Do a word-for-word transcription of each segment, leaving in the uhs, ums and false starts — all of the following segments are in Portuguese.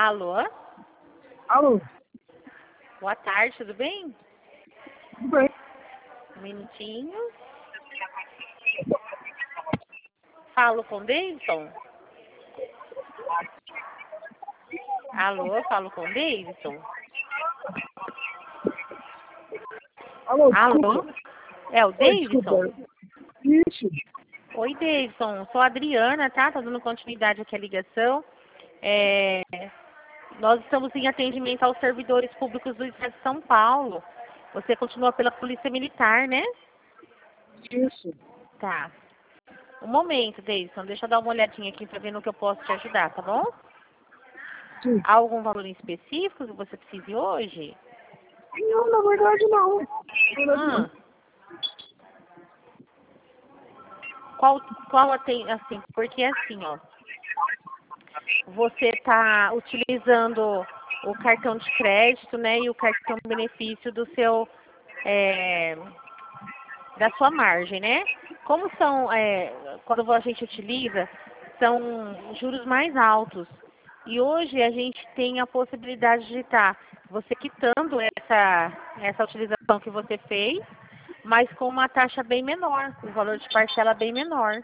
Alô? Alô? Boa tarde, tudo bem? Tudo bem? Um minutinho. Falo com o Davidson? Alô, falo com o Davidson? Alô, Alô? desculpa. É o Oi, Davidson? desculpa. Isso. Oi, Davidson. Sou a Adriana, tá? Tô dando continuidade aqui à ligação. É... Nós estamos em atendimento aos servidores públicos do Estado de São Paulo. Você continua pela Polícia Militar, né? Isso. Tá. Um momento, Davidson. Deixa eu dar uma olhadinha aqui pra ver no que eu posso te ajudar, tá bom? Sim. Há algum valor em específico que você precise hoje? Não, na verdade não. Na verdade Hum. não. Qual, qual tem, assim, porque assim, ó. Você tá utilizando o cartão de crédito, né, e o cartão benefício do seu, é, da sua margem, né? Como são, é, quando a gente utiliza, são juros mais altos. E hoje a gente tem a possibilidade de estar você quitando essa, essa utilização que você fez, mas com uma taxa bem menor, um valor de parcela bem menor.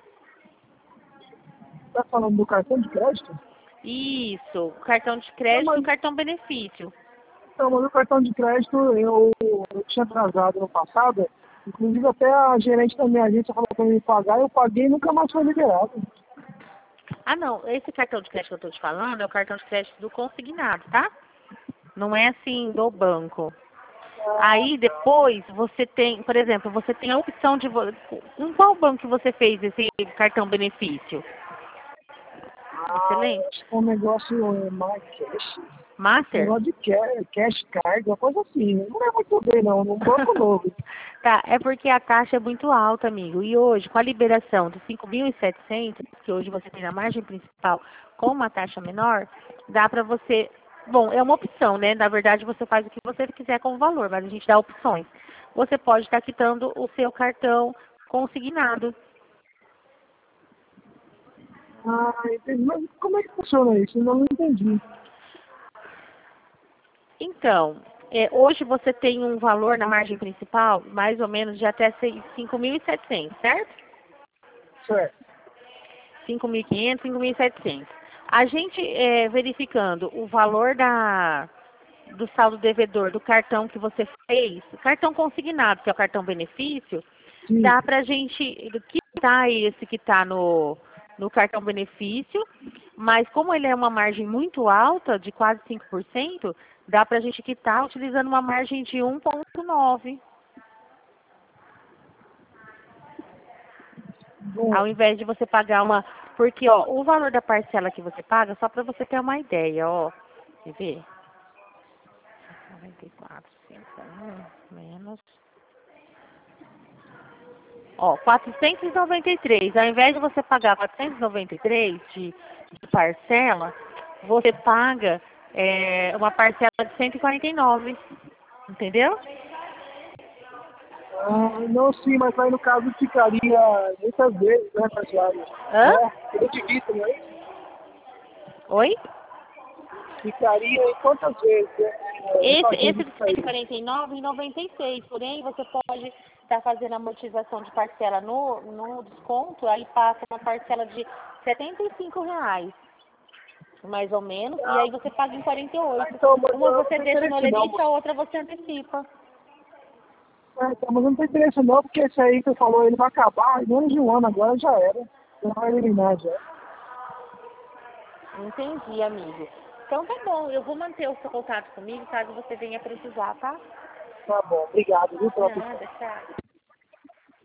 Tá falando do cartão de crédito? Isso, cartão de Não, crédito e mas, o cartão benefício. não, mas o cartão de crédito eu, eu tinha atrasado no passado. Inclusive até a gerente da minha agência falou para me pagar, eu paguei e nunca mais foi liberado. Ah, não, esse cartão de crédito que eu estou te falando é o cartão de crédito do consignado, tá? Não é assim do banco. Aí depois você tem, por exemplo, você tem a opção de... vo- Em qual banco que você fez esse cartão benefício? Ah, Excelente. acho que é um negócio é, mais cash. Master? Negócio de cash, cash card, uma coisa assim. Não é muito bem não, num banco novo. Tá, é porque a taxa é muito alta, amigo. E hoje, com a liberação dos cinco mil e setecentos, que hoje você tem na margem principal com uma taxa menor, dá pra você... Bom, é uma opção, né? Na verdade, você faz o que você quiser com o valor, mas a gente dá opções. Você pode estar quitando o seu cartão consignado. Ah, entendi. Mas como é que funciona isso? Eu não entendi. Então, é, hoje você tem um valor na margem principal, mais ou menos, de até cinco mil e setecentos, certo? Certo. cinco mil e quinhentos, cinco mil e setecentos. A gente, é, verificando o valor da, do saldo devedor do cartão que você fez, o cartão consignado, que é o cartão benefício, Sim. dá pra gente quitar esse que está no, no cartão benefício, mas como ele é uma margem muito alta, de quase cinco por cento, dá pra gente quitar utilizando uma margem de um ponto nove. Bom, Ao invés de você pagar uma... Porque, ó, o valor da parcela que você paga, só para você ter uma ideia, ó. Quer ver? noventa e quatro, cinquenta e um, menos... Ó, quatrocentos e noventa e três. Ao invés de você pagar quatrocentos e noventa e três de, de parcela, você paga é, uma parcela de cento e quarenta e nove. Entendeu? ah, não sim, mas aí no caso ficaria muitas vezes, né, parcelário? Hã? É, eu divito, né? Oi? Ficaria em quantas vezes? Né? É, Esse, esse fazendo de isso cento e aí. quarenta e nove e noventa e seis, porém você pode estar fazendo a amortização de parcela no, no desconto, aí passa uma parcela de setenta e cinco reais, mais ou menos, e aí você paga em quarenta e Ah, oito. então, mas Uma eu não você tenho deixa no interesse não, limite, a moço. outra você antecipa. Ah, então, mas eu não tenho interesse não, porque esse aí que você falou, ele vai acabar em menos de um ano agora, já era. Já vai eliminar já. Entendi, amigo. Então tá bom, eu vou manter o seu contato comigo caso você venha precisar, tá? Tá bom, obrigado, viu, pela atenção. Nada, tchau.